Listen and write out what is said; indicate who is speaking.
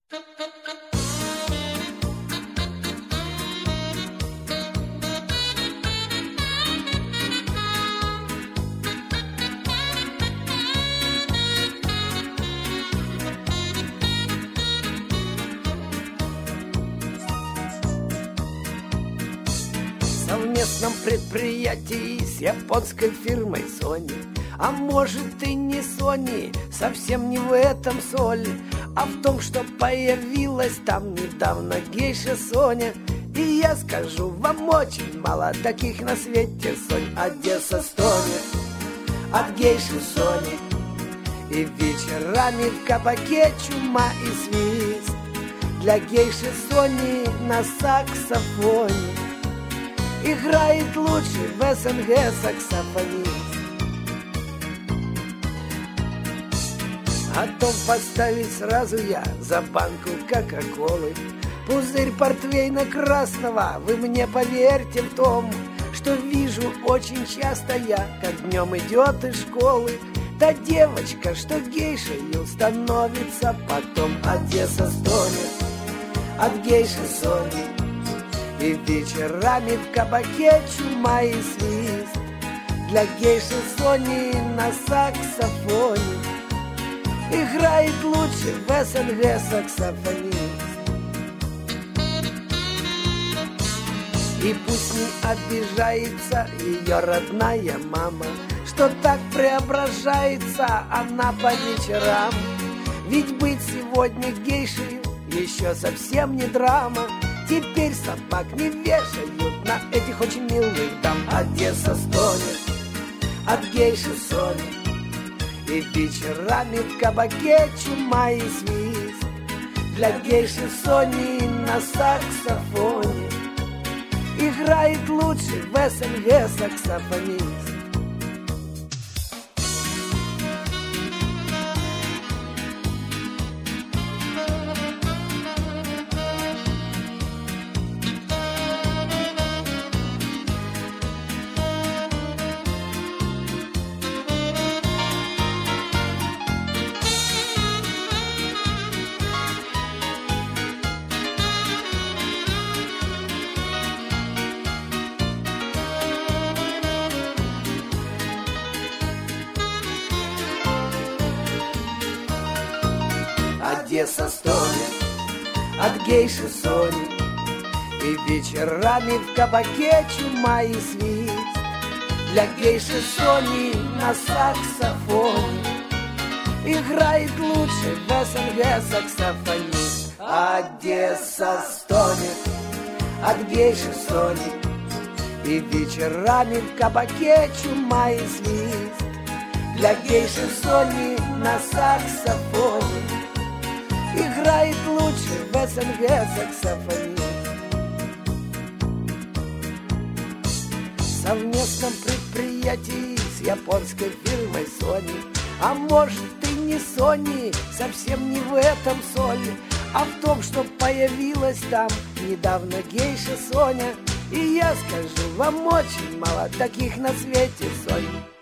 Speaker 1: В совместном предприятии с японской фирмой Sony. А может и не Sony, совсем не в этом соль, а в том, что появилась там недавно гейша Соня. И я скажу, вам очень мало таких на свете, Сонь. Одесса стонет от гейши Сони, и вечерами в кабаке чума и свист. Для гейши Сони на саксофоне играет лучший в СНГ саксофонист. Готов поставить сразу я за банку кока-колы пузырь портвейна красного. Вы мне поверьте в том, что вижу очень часто я, как днем идет из школы та девочка, что гейшею становится потом. Одесса стонет от гейши Сони, и вечерами в кабаке чума и свист. Для гейши Сони на саксофоне играет лучше в СНГ саксофонист. И пусть не обижается ее родная мама, что так преображается она по вечерам. Ведь быть сегодня гейшей еще совсем не драма. Теперь собак не вешают на этих очень милых дам. Одесса стонет от гейши Сони, и вечерами в кабаке чума и свист. Для гейши Сони на саксофоне играет лучший в СНГ саксофонист. Одесса стонет от гейши Сони, и вечерами в кабаке чума и свист. Для гейши Сони на саксофоне играет лучший в СНГ саксофонист. Одесса стонет от гейши Сони, и вечерами в кабаке чума и свист. Для гейши Сони на саксофоне играет лучший в СНГ саксофонист. В совместном предприятии с японской фирмой Sony. А может и не Sony, совсем не в этом соль, а в том, что появилась там недавно гейша Соня. И я скажу, вам очень мало таких на свете, Сонь.